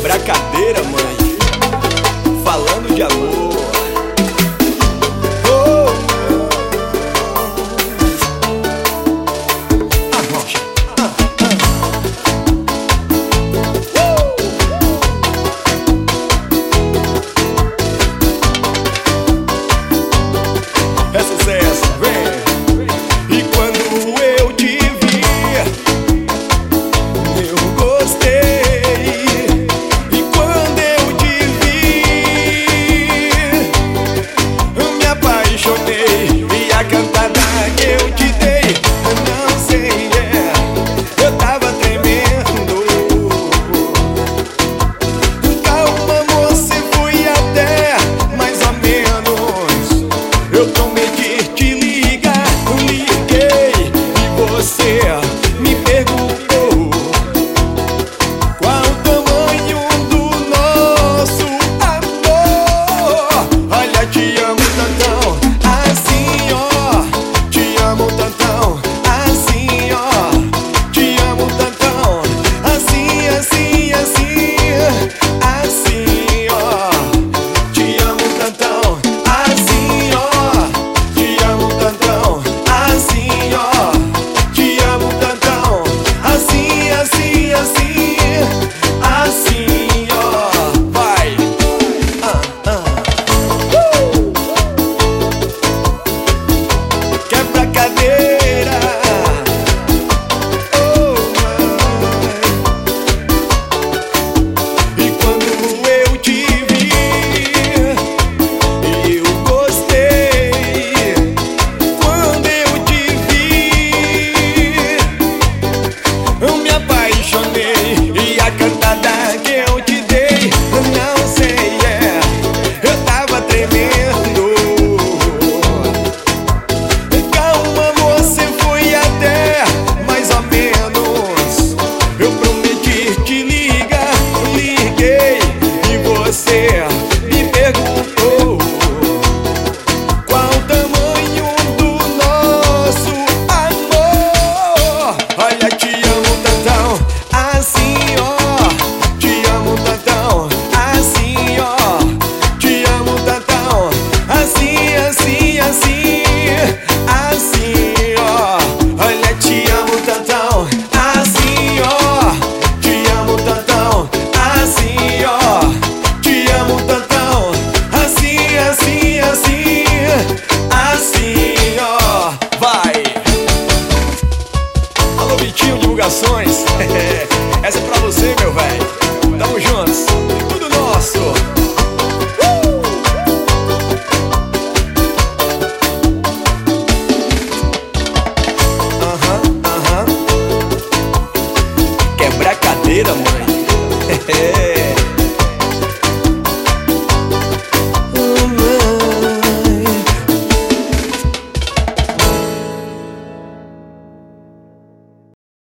Quebrar cadeira, mãe, falando de amor. Oh, arrocha. É sucesso, vem. E quando eu te vi, eu gostei. E quando eu te vi, eu me apaixonei. E a cantada que eu te dei, não sei, eu tava tremendo. Calma, moça, fui até mais ou menos. Eu prometi te ligar, liguei e você me perguntou qual o tamanho do nosso amor. Olha, te amo tantão, assim ó, te amo tantão, assim ó, te amo tantão, assim, assim, assim, assim ó, te amo tantão, assim ó, te amo tantão, assim ó, te amo tantão, assim, assim, assim, assim ó, vai. Quebra a cadeira. Oh, mãe. E quando eu te vi, eu gostei. Quando eu te vi, eu me apaixonei. E a cantada que eu te dei, não sei, eu tava tremendo. Calma, moça, fui até mais ou menos. Eu prometi te ligar, liguei e você me perguntou qual o tamanho do nosso amor. Olha, te amo tantão, assim ó, te amo tantão, assim ó, te amo tantão, assim, assim, assim, assim ó. Olha, te amo tantão, assim ó, te amo tantão, assim ó, te amo tantão, assim, assim, assim, assim ó, vai. Alô, Vitinho Divulgações. Essa é pra você, meu velho. Tamo juntos, tudo nosso. Aham. Quebra a cadeira, mano.